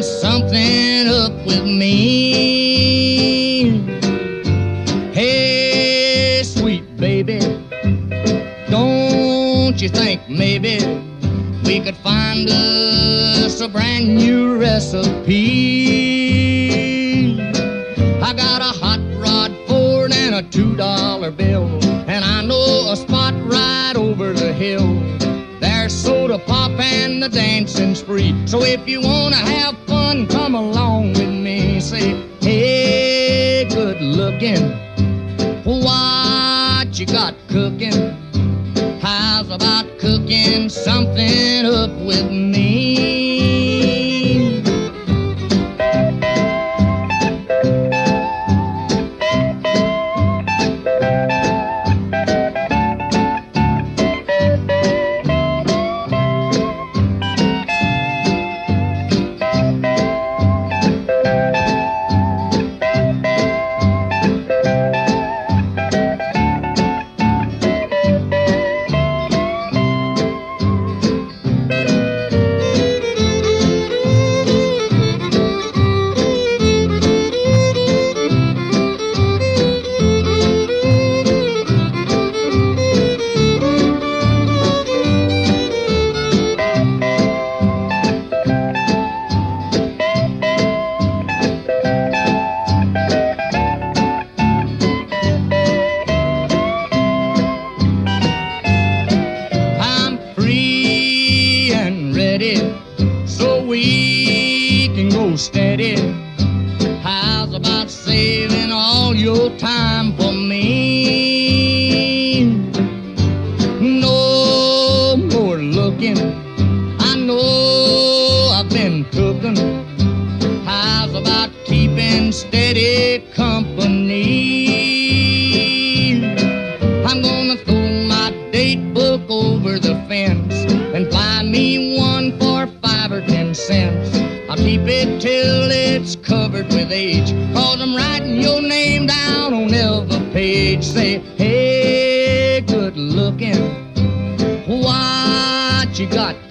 something up with me. Hey, sweet baby, don't you think maybe we could find us a brand new recipe? I got a hot rod Ford and a $2 bill, and I know a spot right over the hill. There's soda pop and the dancing's free. So if you wanna have fun, come along with me. Say, hey, good looking, what you got cooking? How's about cooking something up with me? So we can go steady. How's about saving all your time for me? No more looking, I know I've been cooking. How's about keeping steady company? I'm gonna throw my date book over the fence and buy me one for 5 or 10 cents. I'll keep it till it's covered with age, 'cause I'm writing your name down on every page. Say, hey, good looking, what you got